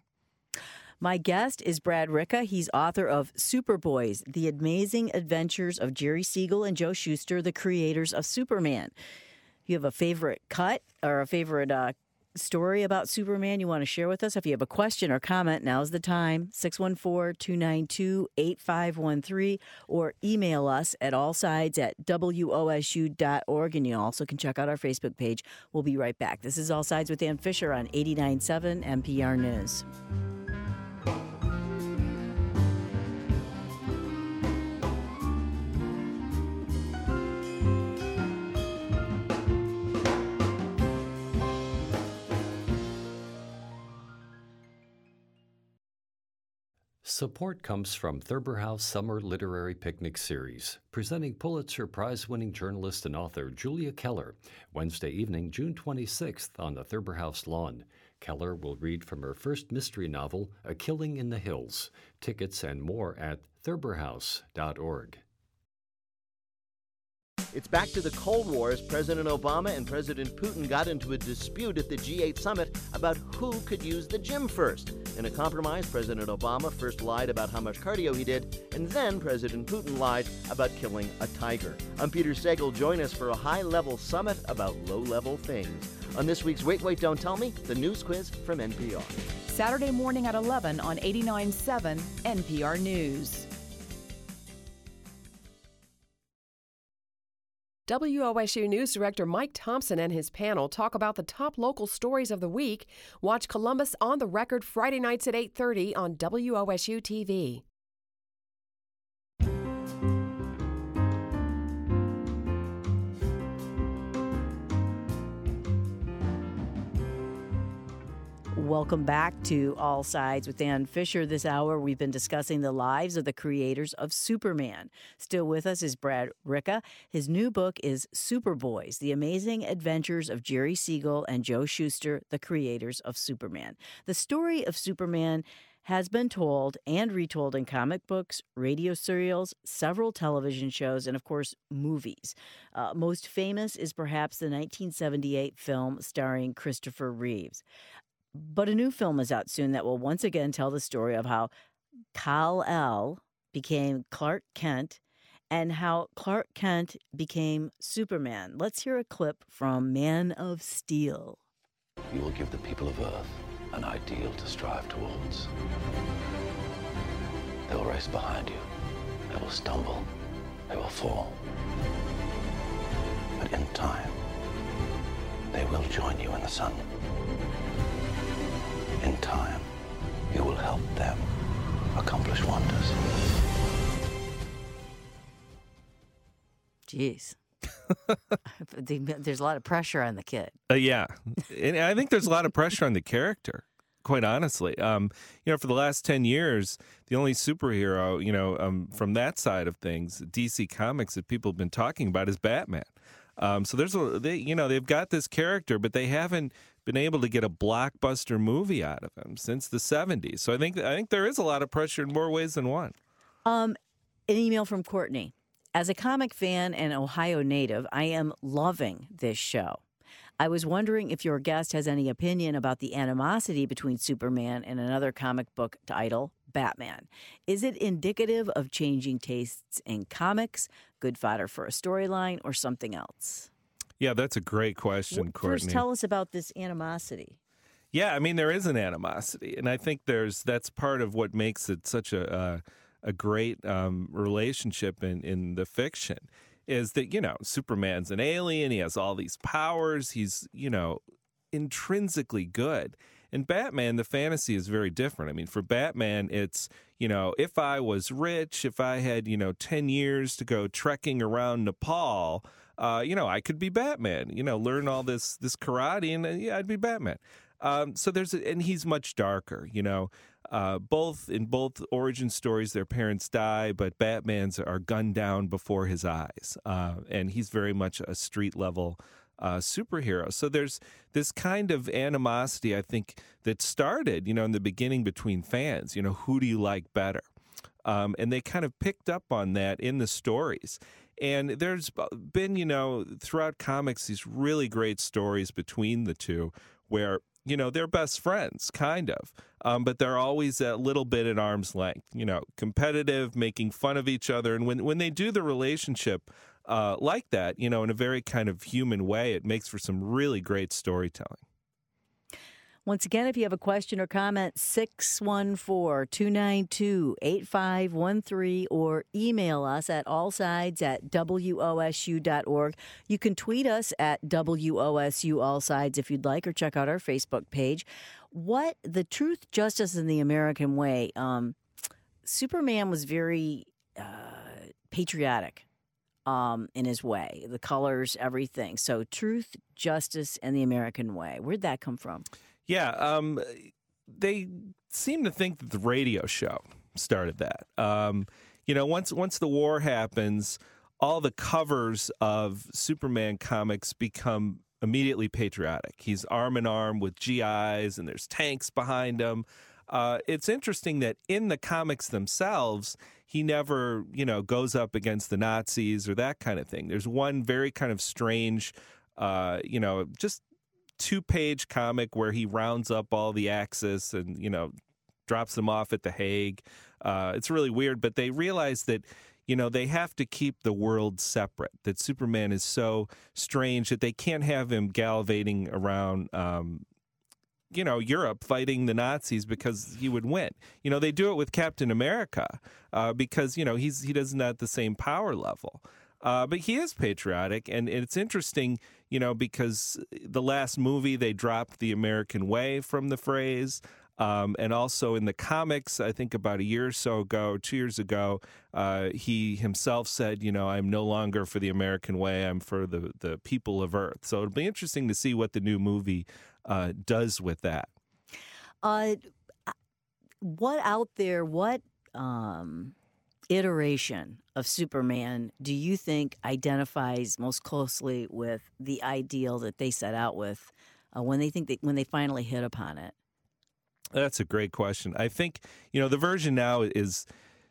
My guest is Brad Ricca. He's author of Superboys, The Amazing Adventures of Jerry Siegel and Joe Shuster, the creators of Superman. If you have a favorite cut or a favorite uh, story about Superman you want to share with us, if you have a question or comment, now's the time, six one four, two nine two, eight five one three, or email us at allsides at W O S U dot org, and you also can check out our Facebook page. We'll be right back. This is All Sides with Ann Fisher on eighty-nine point seven N P R News. Support comes from Thurber House Summer Literary Picnic Series, presenting Pulitzer Prize-winning journalist and author Julia Keller, Wednesday evening, June twenty-sixth, on the Thurber House lawn. Keller will read from her first mystery novel, A Killing in the Hills. Tickets and more at thurber house dot org. It's back to the Cold War as President Obama and President Putin got into a dispute at the G eight summit about who could use the gym first. In a compromise, President Obama first lied about how much cardio he did, and then President Putin lied about killing a tiger. I'm Peter Sagal. Join us for a high-level summit about low-level things. On this week's Wait, Wait, Don't Tell Me, the news quiz from N P R. Saturday morning at eleven on eighty-nine point seven N P R News. W O S U News Director Mike Thompson and his panel talk about the top local stories of the week. Watch Columbus on the Record Friday nights at eight thirty on W O S U T V. Welcome back to All Sides with Dan Fisher. This hour, we've been discussing the lives of the creators of Superman. Still with us is Brad Ricca. His new book is Superboys, The Amazing Adventures of Jerry Siegel and Joe Shuster, the creators of Superman. The story of Superman has been told and retold in comic books, radio serials, several television shows, and, of course, movies. Uh, most famous is perhaps the nineteen seventy-eight film starring Christopher Reeves. But a new film is out soon that will once again tell the story of how Kal-El became Clark Kent and how Clark Kent became Superman. Let's hear a clip from Man of Steel. You will give the people of Earth an ideal to strive towards. They will race behind you. They will stumble. They will fall. But in time, they will join you in the sun. In time, you will help them accomplish wonders. Jeez. There's a lot of pressure on the kid. Uh, yeah. And I think there's a lot of pressure on the character, quite honestly. Um, you know, for the last ten years, the only superhero, you know, um, from that side of things, D C Comics, that people have been talking about is Batman. Um, so there's a, they, you know, they've got this character, but they haven't been able to get a blockbuster movie out of him since the seventies. So I think I think there is a lot of pressure in more ways than one. Um, an email from Courtney. As a comic fan and Ohio native, I am loving this show. I was wondering if your guest has any opinion about the animosity between Superman and another comic book title, Batman. Is it indicative of changing tastes in comics, good fodder for a storyline, or something else? Yeah, that's a great question, well, Courtney. First, tell us about this animosity. Yeah, I mean, there is an animosity, and I think there's that's part of what makes it such a uh, a great um, relationship in, in the fiction, is that, you know, Superman's an alien, he has all these powers, he's, you know, intrinsically good. In Batman, the fantasy is very different. I mean, for Batman, it's, you know, if I was rich, if I had, you know, ten years to go trekking around Nepal, uh, you know, I could be Batman, you know, learn all this this karate, and uh, yeah, I'd be Batman. Um, so there's, a, and he's much darker, you know. Uh, both in both origin stories, their parents die, but Batman's are gunned down before his eyes, uh, and he's very much a street level uh, superhero. So there's this kind of animosity, I think, that started, you know, in the beginning between fans. You know, who do you like better? Um, and they kind of picked up on that in the stories. And there's been, you know, throughout comics, these really great stories between the two where, you know, they're best friends, kind of, um, but they're always a little bit at arm's length, you know, competitive, making fun of each other. And when, when they do the relationship uh, like that, you know, in a very kind of human way, it makes for some really great storytelling. Once again, if you have a question or comment, six one four, two nine two, eight five one three or email us at allsides at W O S U dot org. You can tweet us at W O S U Allsides if you'd like, or check out our Facebook page. What the Truth, Justice, and the American Way. Um, Superman was very uh, patriotic um, in his way, the colors, everything. So Truth, Justice, and the American Way. Where'd that come from? Yeah, um, they seem to think that the radio show started that. Um, you know, once once the war happens, all the covers of Superman comics become immediately patriotic. He's arm in arm with G Is, and there's tanks behind him. Uh, it's interesting that in the comics themselves, he never, you know, goes up against the Nazis or that kind of thing. There's one very kind of strange, uh, you know, just two-page comic where he rounds up all the Axis and, you know, drops them off at The Hague. Uh, it's really weird, but they realize that, you know, they have to keep the world separate, that Superman is so strange that they can't have him gallivanting around, um, you know, Europe fighting the Nazis because he would win. You know, they do it with Captain America uh, because, you know, he's he doesn't have the same power level. Uh, but he is patriotic, and it's interesting, you know, because the last movie, they dropped the American way from the phrase. Um, and also in the comics, I think about a year or so ago, two years ago, uh, he himself said, you know, I'm no longer for the American way, I'm for the, the people of Earth. So it'll be interesting to see what the new movie uh, does with that. Uh, what out there, what um, iteration of Superman do you think identifies most closely with the ideal that they set out with uh, when they think that, when they finally hit upon it? That's a great question. I think, you know, the version now is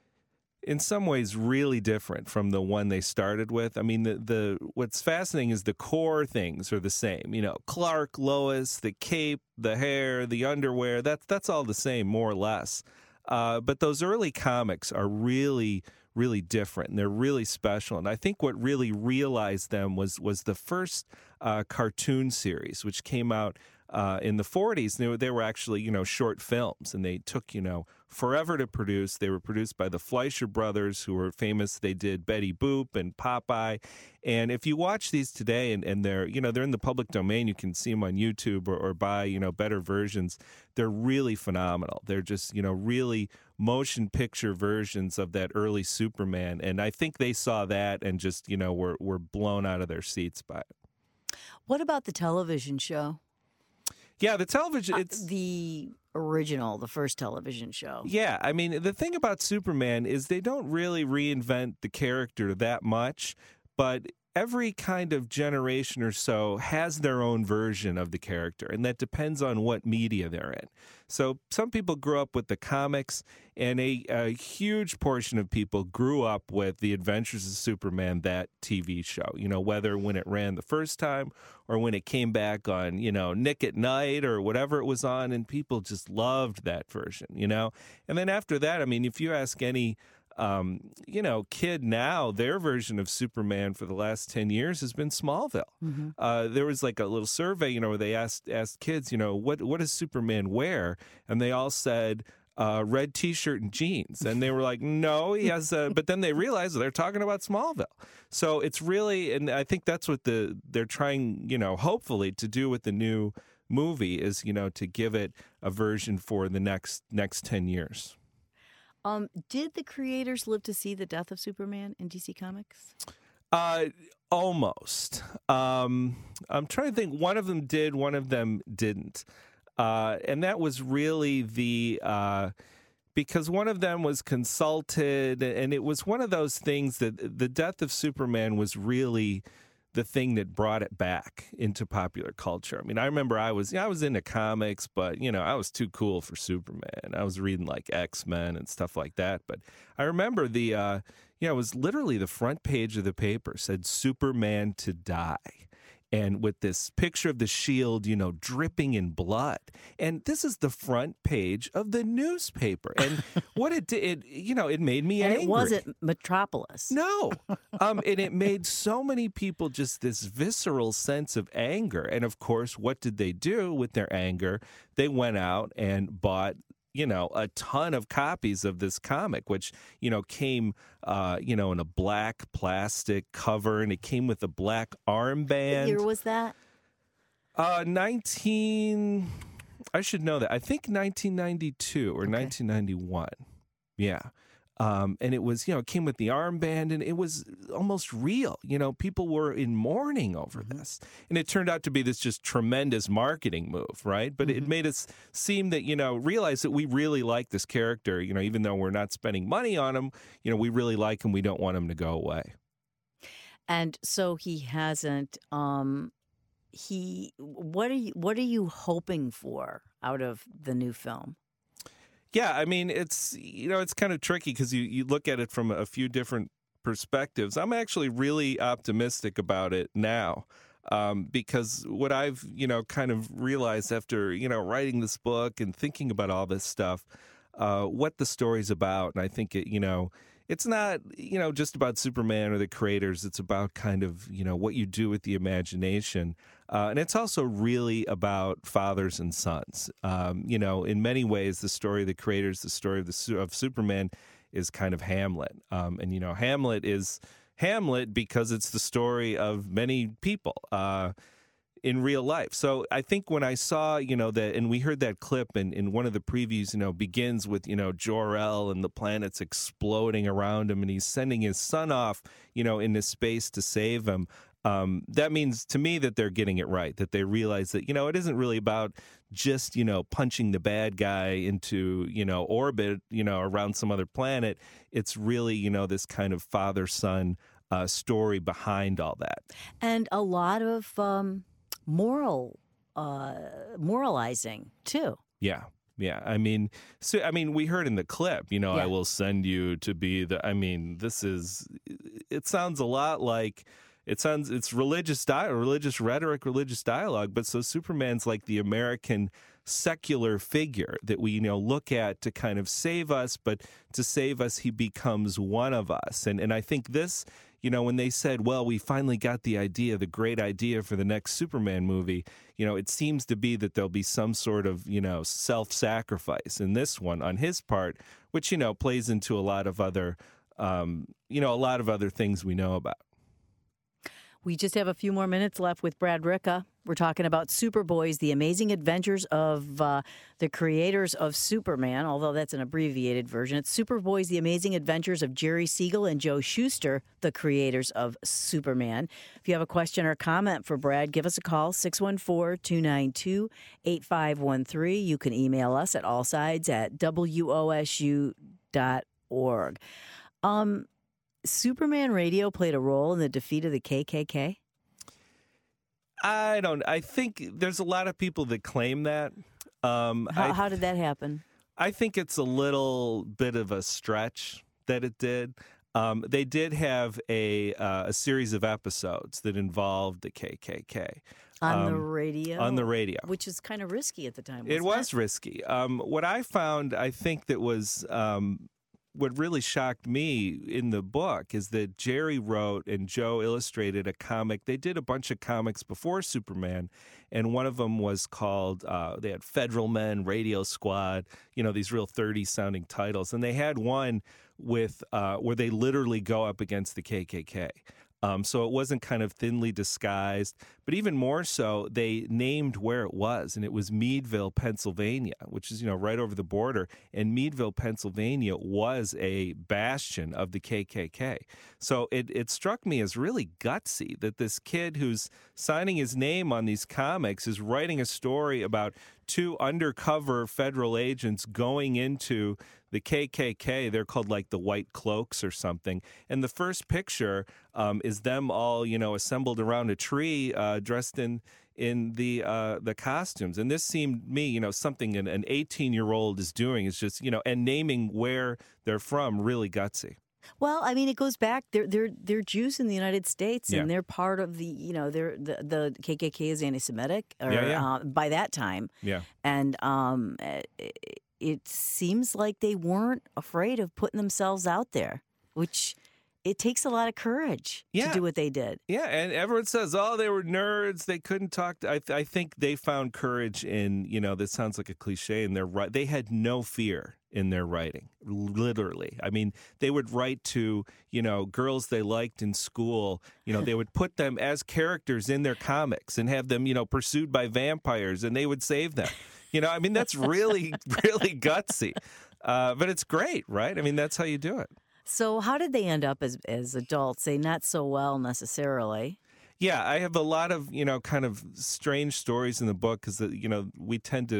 in some ways really different from the one they started with. I mean, the, the what's fascinating is the core things are the same. You know, Clark, Lois, the cape, the hair, the underwear, that's, that's all the same, more or less. Uh, but those early comics are really, really different, and they're really special. And I think what really realized them was, was the first uh, cartoon series, which came out Uh, in the forties. They were, they were actually, you know, short films, and they took, you know, forever to produce. They were produced by the Fleischer brothers, who were famous. They did Betty Boop and Popeye. And if you watch these today, and, and they're, you know, they're in the public domain, you can see them on YouTube or, or buy, you know, better versions. They're really phenomenal. They're just, you know, really motion picture versions of that early Superman. And I think they saw that and just, you know, were, were blown out of their seats by it. What about the television show? Yeah, the television, it's... Uh, the original, the first television show. Yeah, I mean, the thing about Superman is they don't really reinvent the character that much, but every kind of generation or so has their own version of the character, and that depends on what media they're in. So some people grew up with the comics, and a, a huge portion of people grew up with The Adventures of Superman, that T V show, you know, whether when it ran the first time or when it came back on, you know, Nick at Night or whatever it was on, and people just loved that version, you know. And then after that, I mean, if you ask any Um, you know, kid now, their version of Superman for the last ten years has been Smallville. Mm-hmm. Uh, there was like a little survey, you know, where they asked asked kids, you know, what what does Superman wear? And they all said uh, red T-shirt and jeans. And they were like, no, he has a, but then they realized they're talking about Smallville. So it's really, and I think that's what the they're trying, you know, hopefully to do with the new movie is, you know, to give it a version for the next next ten years. Um, did the creators live to see the death of Superman in D C Comics? Uh, almost. Um, I'm trying to think. One of them did, one of them didn't. Uh, and that was really the, uh, because one of them was consulted, and it was one of those things that the death of Superman was really the thing that brought it back into popular culture. I mean, I remember I was, I was into comics, but, you know, I was too cool for Superman. I was reading like X-Men and stuff like that. But I remember the, uh, you know, it was literally the front page of the paper said Superman to die. And with this picture of the shield, you know, dripping in blood. And this is the front page of the newspaper. And what it did, it, you know, it made me and angry. And it wasn't Metropolis. No. Um, and it made so many people just this visceral sense of anger. And of course, what did they do with their anger? They went out and bought, you know, a ton of copies of this comic, which, you know, came, uh, you know, in a black plastic cover, and it came with a black armband. What year was that? Uh, nineteen, I should know that. I think nineteen ninety-two or okay. nineteen ninety-one. Yeah. Um, and it was, you know, it came with the armband, and it was almost real. You know, people were in mourning over mm-hmm. this. And it turned out to be this just tremendous marketing move, right? But mm-hmm. it made us seem that, you know, realize that we really like this character, you know, even though we're not spending money on him, you know, we really like him. We don't want him to go away. And so he hasn't, um, he what are you what are you hoping for out of the new film? Yeah, I mean, it's, you know, it's kind of tricky because you, you look at it from a few different perspectives. I'm actually really optimistic about it now um, because what I've, you know, kind of realized after, you know, writing this book and thinking about all this stuff, uh, what the story's about. And I think, it, you know, it's not, you know, just about Superman or the creators. It's about kind of, you know, what you do with the imagination. Uh, and it's also really about fathers and sons. Um, you know, in many ways, the story of the creators, the story of the of Superman is kind of Hamlet. Um, and, you know, Hamlet is Hamlet because it's the story of many people uh, in real life. So I think when I saw, you know, that, and we heard that clip in, in one of the previews, you know, begins with, you know, Jor-El and the planets exploding around him and he's sending his son off, you know, into space to save him. Um, that means to me that they're getting it right, that they realize that, you know, it isn't really about just, you know, punching the bad guy into, you know, orbit, you know, around some other planet. It's really, you know, this kind of father-son uh, story behind all that. And a lot of um, moral, uh, moralizing, too. Yeah. Yeah, I mean, so I mean, we heard in the clip, you know, Yeah. I will send you to be the, I mean, this is, it sounds a lot like, It sounds, it's religious dialogue, religious rhetoric, religious dialogue, but so Superman's like the American secular figure that we, you know, look at to kind of save us, but to save us, he becomes one of us. And and I think this, you know, when they said, well, we finally got the idea, the great idea for the next Superman movie, you know, it seems to be that there'll be some sort of, you know, self-sacrifice in this one on his part, which, you know, plays into a lot of other, um, you know, a lot of other things we know about. We just have a few more minutes left with Brad Ricka. We're talking about Superboys, the amazing adventures of uh, the creators of Superman, although that's an abbreviated version. It's Superboys, the amazing adventures of Jerry Siegel and Joe Shuster, the creators of Superman. If you have a question or comment for Brad, give us a call, six one four, two nine two, eight five one three. You can email us at allsides at W O S U dot org. Um... Superman Radio played a role in the defeat of the K K K? I don't. I think there's a lot of people that claim that. Um, How, I, how did that happen? I think it's a little bit of a stretch that it did. Um, they did have a uh, a series of episodes that involved the K K K. On um, the radio? On the radio. Which is kind of risky at the time, It wasn't was risky. Um, what I found, I think that was... Um, what really shocked me in the book is that Jerry wrote and Joe illustrated a comic. They did a bunch of comics before Superman, and one of them was called, uh, they had Federal Men, Radio Squad, you know, these real thirty-sounding titles. And they had one with uh, where they literally go up against the K K K. Um, so it wasn't kind of thinly disguised, but even more so, they named where it was, and it was Meadville, Pennsylvania, which is, you know, right over the border. And Meadville, Pennsylvania was a bastion of the K K K. So it, it struck me as really gutsy that this kid who's signing his name on these comics is writing a story about two undercover federal agents going into the K K K. They're called like the White Cloaks or something. And the first picture um, is them all, you know, assembled around a tree, uh, dressed in in the uh, the costumes. And this seemed me, you know, something an, an eighteen-year-old is doing. Is just, you know, and naming where they're from, really gutsy. Well, I mean, it goes back. They're they're they're Jews in the United States, and Yeah. they're part of the. You know, they're the the K K K is anti-Semitic, or Yeah, yeah. Uh, by that time. Yeah. And um, it, it seems like they weren't afraid of putting themselves out there, which it takes a lot of courage Yeah. to do what they did. Yeah, and everyone says, oh, they were nerds. They couldn't talk. To, I, th- I think they found courage in, you know, this sounds like a cliche, in their right. They had no fear in their writing, literally. I mean, they would write to, you know, girls they liked in school. You know, they would put them as characters in their comics and have them, you know, pursued by vampires, and they would save them. You know, I mean, that's really, really gutsy. Uh, but it's great, right? I mean, that's how you do it. So how did they end up as as adults? Say not so well necessarily. Yeah, I have a lot of, you know, kind of strange stories in the book because, you know, we tend to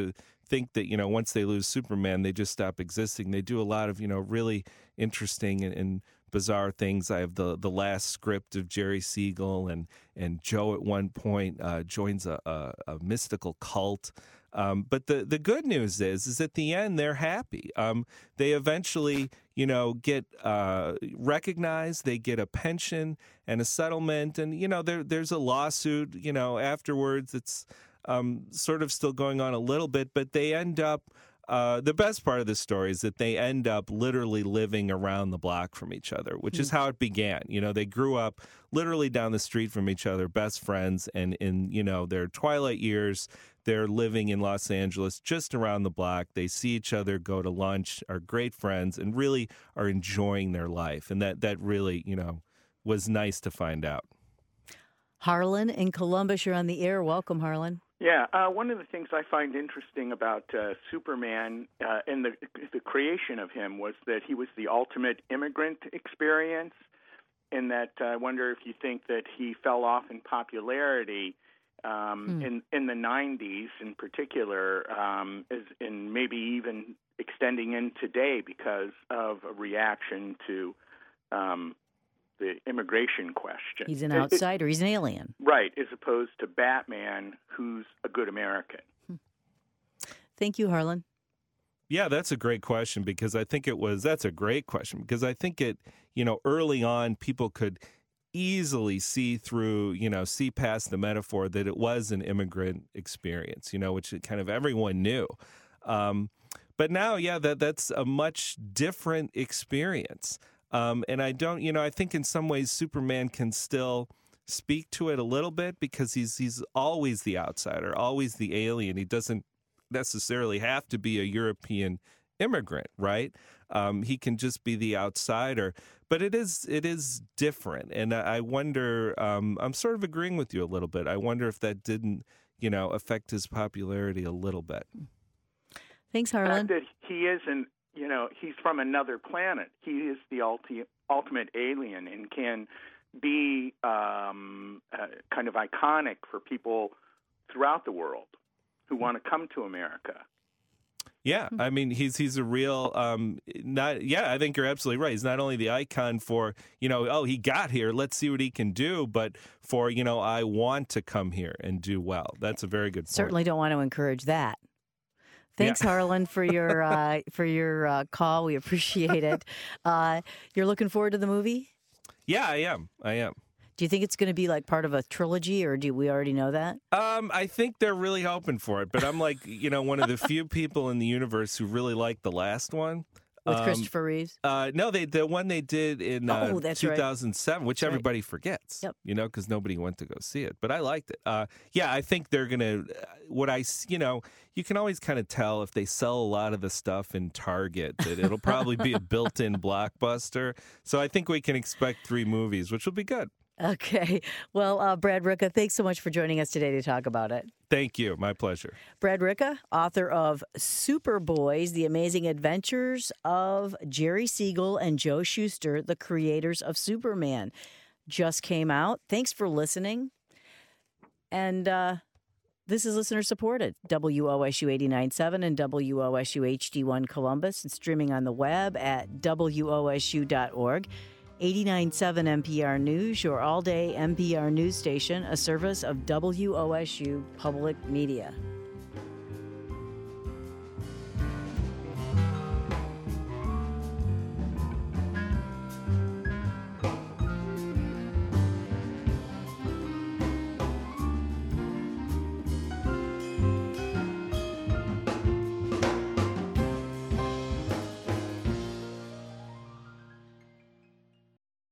think that, you know, once they lose Superman, they just stop existing. They do a lot of, you know, really interesting and, and bizarre things. I have the the last script of Jerry Siegel, and and Joe at one point uh, joins a, a, a mystical cult. Um, but the, the good news is, is at the end, they're happy. Um, they eventually, you know, get uh, recognized. They get a pension and a settlement. And, you know, there there's a lawsuit, you know, afterwards. It's um, sort of still going on a little bit, but they end up, uh, the best part of the story is that they end up literally living around the block from each other, which is how it began. You know, they grew up literally down the street from each other, best friends, and in, you know, their twilight years, they're living in Los Angeles, just around the block. They see each other, go to lunch, are great friends, and really are enjoying their life. And that, that really, you know, was nice to find out. Harlan in Columbus, you're on the air. Welcome, Harlan. Yeah, uh, one of the things I find interesting about uh, Superman uh, and the, the creation of him was that he was the ultimate immigrant experience, and that uh, I wonder if you think that he fell off in popularity Um, hmm. in in the nineties, in particular, um, is and maybe even extending in today because of a reaction to um, the immigration question. He's an It- it- outsider. He's an alien. right? As opposed to Batman, who's a good American. Thank you, Harlan. Yeah, that's a great question because I think it was, that's a great question because I think it, you know, early on people could easily see through, you know, see past the metaphor that it was an immigrant experience, you know, which kind of everyone knew. Um, but now, yeah, that that's a much different experience. Um, and I don't, you know, I think in some ways Superman can still speak to it a little bit because he's he's always the outsider, always the alien. He doesn't necessarily have to be a European immigrant, right? Um, he can just be the outsider. But it is it is different, and I wonder. Um, I'm sort of agreeing with you a little bit. I wonder if that didn't, you know, affect his popularity a little bit. Thanks, The Harlan. fact that he isn't, you know, he's from another planet. He is the ulti- ultimate alien and can be um, uh, kind of iconic for people throughout the world who want to come to America. Yeah, I mean, he's he's a real, um, not. Yeah, I think you're absolutely right. He's not only the icon for, you know, oh, he got here, let's see what he can do, but for, you know, I want to come here and do well. That's a very good point. Certainly don't want to encourage that. Thanks, Yeah. Harlan, for your uh, for your uh, call. We appreciate it. Uh, you're looking forward to the movie? Yeah, I am. I am. Do you think it's going to be like part of a trilogy, or do we already know that? Um, I think they're really hoping for it, but I'm like, you know, one of the few people in the universe who really liked the last one. With Um, Christopher Reeves? Uh, no, they the one they did in uh, Oh, that's right. two thousand seven, which That's right. everybody forgets. Yep. You know, because nobody went to go see it. But I liked it. Uh, yeah, I think they're gonna. What I, s- you know, you can always kind of tell if they sell a lot of the stuff in Target that it'll probably be a built-in blockbuster. So I think we can expect three movies, which will be good. Okay. Well, uh, Brad Ricca, thanks so much for joining us today to talk about it. Thank you. My pleasure. Brad Ricca, author of Superboys, The Amazing Adventures of Jerry Siegel and Joe Shuster, the creators of Superman, just came out. Thanks for listening. And uh, this is listener supported. W O S U eighty-nine point seven and W O S U H D one Columbus, and streaming on the web at W O S U dot org. eighty-nine point seven N P R News, your all-day N P R news station, a service of W O S U Public Media.